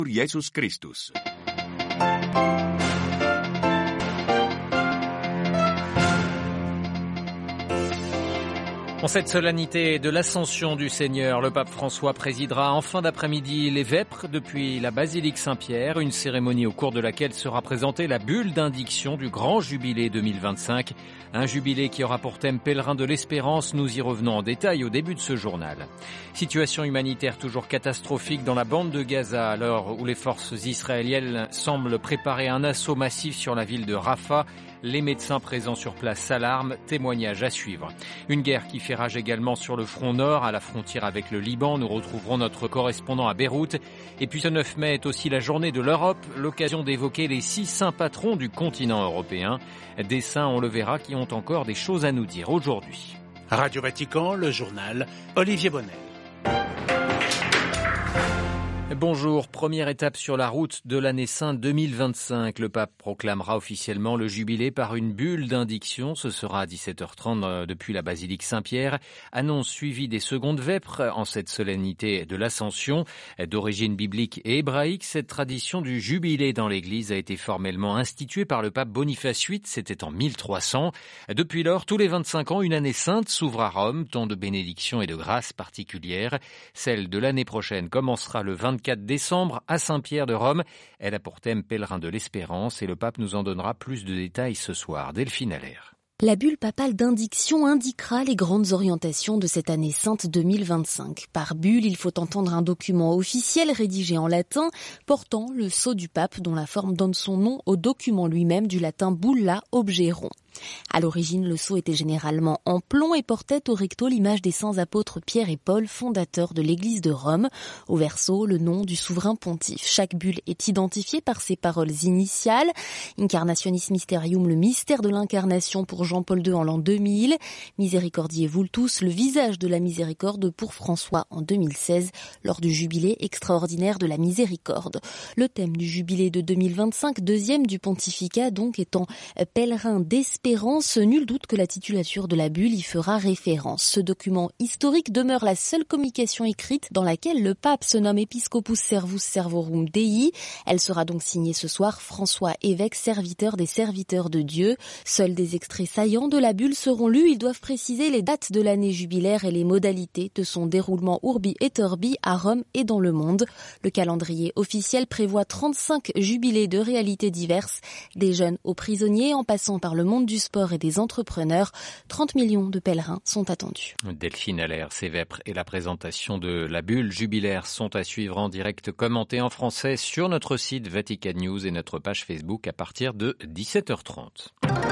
Jesus Christus. En cette solennité de l'Ascension du Seigneur, le pape François présidera en fin d'après-midi les vêpres depuis la basilique Saint-Pierre, une cérémonie au cours de laquelle sera présentée la bulle d'indiction du grand jubilé 2025. Un jubilé qui aura pour thème Pèlerin de l'Espérance. Nous y revenons en détail au début de ce journal. Situation humanitaire toujours catastrophique dans la bande de Gaza, à l'heure où les forces israéliennes semblent préparer un assaut massif sur la ville de Rafah. Les médecins présents sur place s'alarment, témoignage à suivre. Une guerre qui fait rage également sur le front nord, à la frontière avec le Liban. Nous retrouverons notre correspondant à Beyrouth. Et puis ce 9 mai est aussi la journée de l'Europe, l'occasion d'évoquer les 6 saints patrons du continent européen. Des saints, on le verra, qui ont encore des choses à nous dire aujourd'hui. Radio Vatican, le journal, Olivier Bonnel. Bonjour, première étape sur la route de l'année sainte 2025. Le pape proclamera officiellement le jubilé par une bulle d'indiction. Ce sera à 17h30 depuis la basilique Saint-Pierre. Annonce suivie des secondes vêpres en cette solennité de l'Ascension. D'origine biblique et hébraïque, cette tradition du jubilé dans l'Église a été formellement instituée par le pape Boniface VIII. C'était en 1300. Depuis lors, tous les 25 ans, une année sainte s'ouvre à Rome, temps de bénédiction et de grâce particulière. Celle de l'année prochaine commencera le 24 décembre à Saint-Pierre de Rome. Elle a pour thème Pèlerin de l'Espérance et le pape nous en donnera plus de détails ce soir. Delphine Allaire. La bulle papale d'indiction indiquera les grandes orientations de cette année sainte 2025. Par bulle, il faut entendre un document officiel rédigé en latin portant le sceau du pape dont la forme donne son nom au document lui-même du latin bulla, objet rond. À l'origine, le sceau était généralement en plomb et portait au recto l'image des saints apôtres Pierre et Paul, fondateurs de l'église de Rome. Au verso, le nom du souverain pontife. Chaque bulle est identifiée par ses paroles initiales. Incarnationis Mysterium, le mystère de l'incarnation pour Jean-Paul II en l'an 2000. Misericordiae Vultus, le visage de la miséricorde pour François en 2016, lors du jubilé extraordinaire de la miséricorde. Le thème du jubilé de 2025, deuxième du pontificat donc, étant Pèlerin d'Espérance. Nul doute que la titulature de la bulle y fera référence. Ce document historique demeure la seule communication écrite dans laquelle le pape se nomme Episcopus Servus Servorum Dei. Elle sera donc signée ce soir François, évêque, serviteur des serviteurs de Dieu. Seuls des extraits saillants de la bulle seront lus. Ils doivent préciser les dates de l'année jubilaire et les modalités de son déroulement urbi et orbi à Rome et dans le monde. Le calendrier officiel prévoit 35 jubilés de réalités diverses, des jeunes aux prisonniers en passant par le monde du sport et des entrepreneurs. 30 millions de pèlerins sont attendus. Delphine Allaire, ces vêpres et la présentation de la bulle jubilaire sont à suivre en direct commenté en français sur notre site Vatican News et notre page Facebook à partir de 17h30.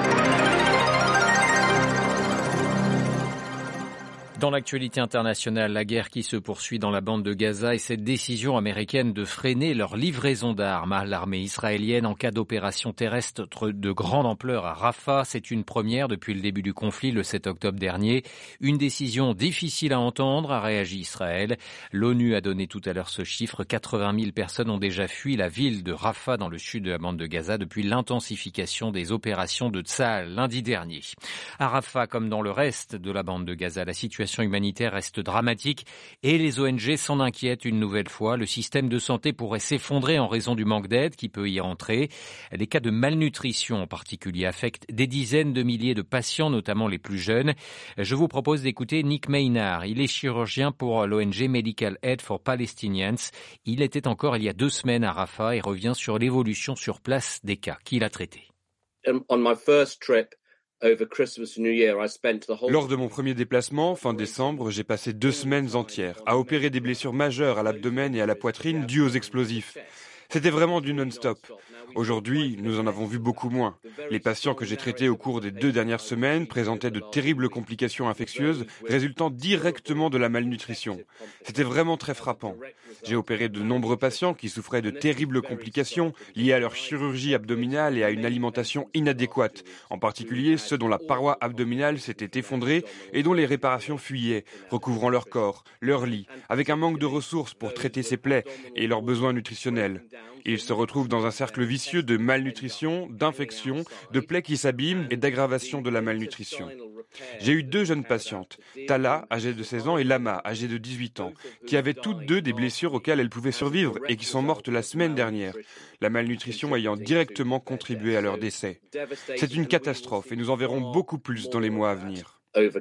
Dans l'actualité internationale, la guerre qui se poursuit dans la bande de Gaza et cette décision américaine de freiner leur livraison d'armes à l'armée israélienne en cas d'opération terrestre de grande ampleur à Rafah. C'est une première depuis le début du conflit le 7 octobre dernier. Une décision difficile à entendre, a réagi Israël. L'ONU a donné tout à l'heure ce chiffre. 80 000 personnes ont déjà fui la ville de Rafah dans le sud de la bande de Gaza depuis l'intensification des opérations de Tsahal lundi dernier. À Rafah, comme dans le reste de la bande de Gaza, la situation humanitaire reste dramatique et les ONG s'en inquiètent une nouvelle fois. Le système de santé pourrait s'effondrer en raison du manque d'aide qui peut y entrer. Les cas de malnutrition en particulier affectent des dizaines de milliers de patients, notamment les plus jeunes. Je vous propose d'écouter Nick Maynard. Il est chirurgien pour l'ONG Medical Aid for Palestinians. Il était encore il y a 2 semaines à Rafah et revient sur l'évolution sur place des cas qu'il a traités. On my first trip, lors de mon premier déplacement, fin décembre, j'ai passé 2 semaines entières à opérer des blessures majeures à l'abdomen et à la poitrine dues aux explosifs. C'était vraiment du non-stop. Aujourd'hui, nous en avons vu beaucoup moins. Les patients que j'ai traités au cours des 2 dernières semaines présentaient de terribles complications infectieuses résultant directement de la malnutrition. C'était vraiment très frappant. J'ai opéré de nombreux patients qui souffraient de terribles complications liées à leur chirurgie abdominale et à une alimentation inadéquate, en particulier ceux dont la paroi abdominale s'était effondrée et dont les réparations fuyaient, recouvrant leur corps, leur lit, avec un manque de ressources pour traiter ces plaies et leurs besoins nutritionnels. Ils se retrouvent dans un cercle vicieux de malnutrition, d'infection, de plaies qui s'abîment et d'aggravation de la malnutrition. J'ai eu 2 jeunes patientes, Tala, âgée de 16 ans, et Lama, âgée de 18 ans, qui avaient toutes 2 des blessures auxquelles elles pouvaient survivre et qui sont mortes la semaine dernière, la malnutrition ayant directement contribué à leur décès. C'est une catastrophe et nous en verrons beaucoup plus dans les mois à venir.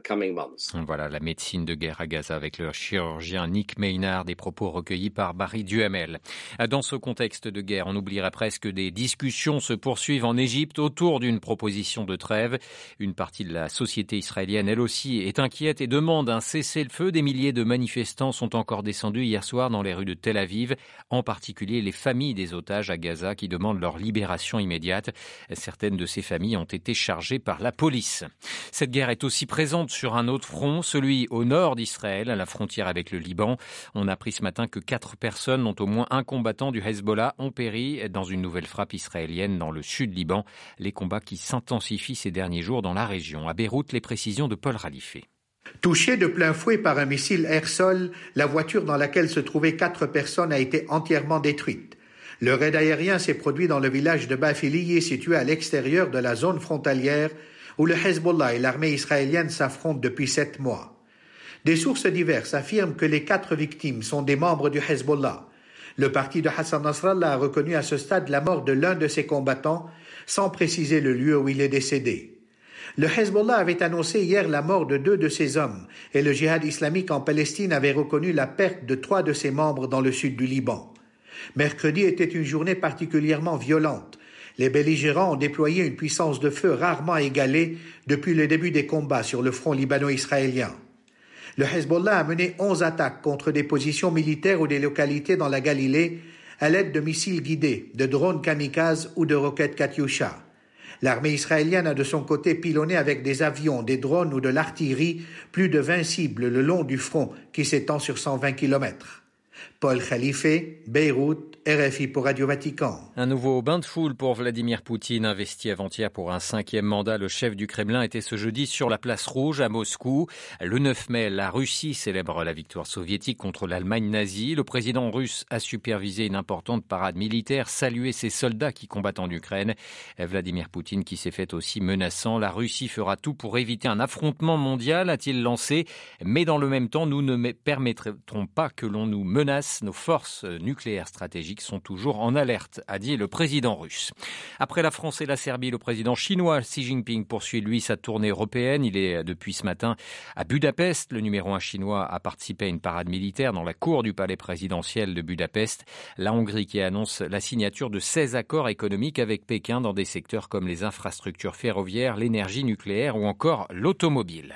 Voilà la médecine de guerre à Gaza avec le chirurgien Nick Maynard, des propos recueillis par Barry Duhamel. Dans ce contexte de guerre, on oublierait presque que des discussions se poursuivent en Égypte autour d'une proposition de trêve. Une partie de la société israélienne, elle aussi, est inquiète et demande un cessez-le-feu. Des milliers de manifestants sont encore descendus hier soir dans les rues de Tel Aviv, en particulier les familles des otages à Gaza qui demandent leur libération immédiate. Certaines de ces familles ont été chargées par la police. Cette guerre est aussi présente sur un autre front, celui au nord d'Israël, à la frontière avec le Liban. On a appris ce matin que 4 personnes, dont au moins un combattant du Hezbollah, ont péri dans une nouvelle frappe israélienne dans le sud Liban. Les combats qui s'intensifient ces derniers jours dans la région. À Beyrouth, les précisions de Paul Ralifé. Touchée de plein fouet par un missile air-sol, la voiture dans laquelle se trouvaient 4 personnes a été entièrement détruite. Le raid aérien s'est produit dans le village de Bafiliye, situé à l'extérieur de la zone frontalière, où le Hezbollah et l'armée israélienne s'affrontent depuis 7 mois. Des sources diverses affirment que les 4 victimes sont des membres du Hezbollah. Le parti de Hassan Nasrallah a reconnu à ce stade la mort de l'un de ses combattants, sans préciser le lieu où il est décédé. Le Hezbollah avait annoncé hier la mort de 2 de ses hommes, et le djihad islamique en Palestine avait reconnu la perte de 3 de ses membres dans le sud du Liban. Mercredi était une journée particulièrement violente. Les belligérants ont déployé une puissance de feu rarement égalée depuis le début des combats sur le front libano-israélien. Le Hezbollah a mené 11 attaques contre des positions militaires ou des localités dans la Galilée à l'aide de missiles guidés, de drones kamikazes ou de roquettes Katyusha. L'armée israélienne a de son côté pilonné avec des avions, des drones ou de l'artillerie plus de 20 cibles le long du front qui s'étend sur 120 km. Paul Khalife, Beyrouth, RFI pour Radio Vatican. Un nouveau bain de foule pour Vladimir Poutine, investi avant-hier pour un 5e mandat. Le chef du Kremlin était ce jeudi sur la place Rouge à Moscou. Le 9 mai, la Russie célèbre la victoire soviétique contre l'Allemagne nazie. Le président russe a supervisé une importante parade militaire, salué ses soldats qui combattent en Ukraine. Vladimir Poutine qui s'est fait aussi menaçant. La Russie fera tout pour éviter un affrontement mondial, a-t-il lancé. Mais dans le même temps, nous ne permettrons pas que l'on nous menace. Nos forces nucléaires stratégiques sont toujours en alerte, a dit le président russe. Après la France et la Serbie, le président chinois Xi Jinping poursuit lui sa tournée européenne. Il est depuis ce matin à Budapest. Le numéro 1 chinois a participé à une parade militaire dans la cour du palais présidentiel de Budapest. La Hongrie qui annonce la signature de 16 accords économiques avec Pékin dans des secteurs comme les infrastructures ferroviaires, l'énergie nucléaire ou encore l'automobile.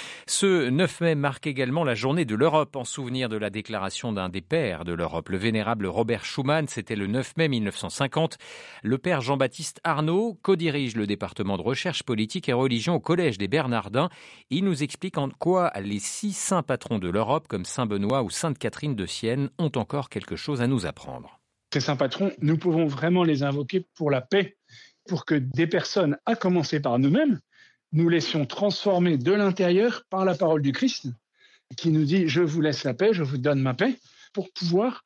Ce 9 mai marque également la journée de l'Europe en souvenir de la déclaration d'un des pères de l'Europe, le vénérable Robert Schuman. C'était le 9 mai 1950. Le père Jean-Baptiste Arnaud co-dirige le département de recherche politique et religion au Collège des Bernardins. Il nous explique en quoi les 6 saints patrons de l'Europe, comme Saint Benoît ou Sainte Catherine de Sienne, ont encore quelque chose à nous apprendre. Ces saints patrons, nous pouvons vraiment les invoquer pour la paix, pour que des personnes, à commencer par nous-mêmes, nous laissions transformer de l'intérieur par la parole du Christ, qui nous dit « Je vous laisse la paix, je vous donne ma paix », pour pouvoir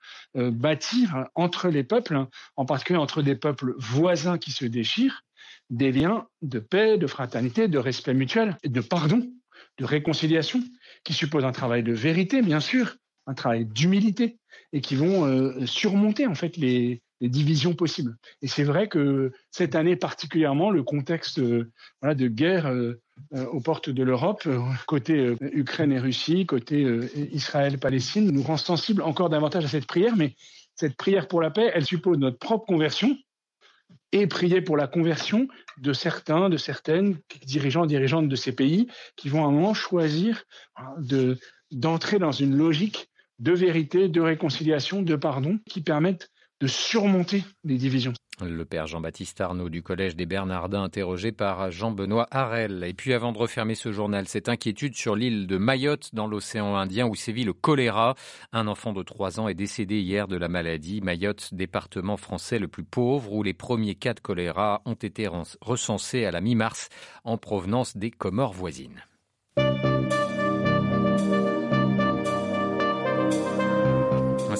bâtir entre les peuples, en particulier entre des peuples voisins qui se déchirent, des liens de paix, de fraternité, de respect mutuel, de pardon, de réconciliation, qui supposent un travail de vérité, bien sûr, un travail d'humilité, et qui vont surmonter en fait les divisions possibles. Et c'est vrai que cette année particulièrement, le contexte de guerre aux portes de l'Europe, côté Ukraine et Russie, côté Israël-Palestine, nous rend sensibles encore davantage à cette prière. Mais cette prière pour la paix, elle suppose notre propre conversion et prier pour la conversion de certains, de certaines dirigeantes de ces pays qui vont à un moment choisir d'entrer dans une logique de vérité, de réconciliation, de pardon, qui permettent de surmonter les divisions. Le père Jean-Baptiste Arnaud du Collège des Bernardins, interrogé par Jean-Benoît Harel. Et puis avant de refermer ce journal, cette inquiétude sur l'île de Mayotte dans l'océan Indien où sévit le choléra. Un enfant de 3 ans est décédé hier de la maladie. Mayotte, département français le plus pauvre où les premiers cas de choléra ont été recensés à la mi-mars en provenance des Comores voisines.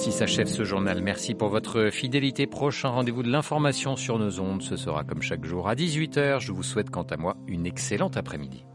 Ainsi s'achève ce journal. Merci pour votre fidélité. Prochain rendez-vous de l'information sur nos ondes. Ce sera comme chaque jour à 18h. Je vous souhaite quant à moi une excellente après-midi.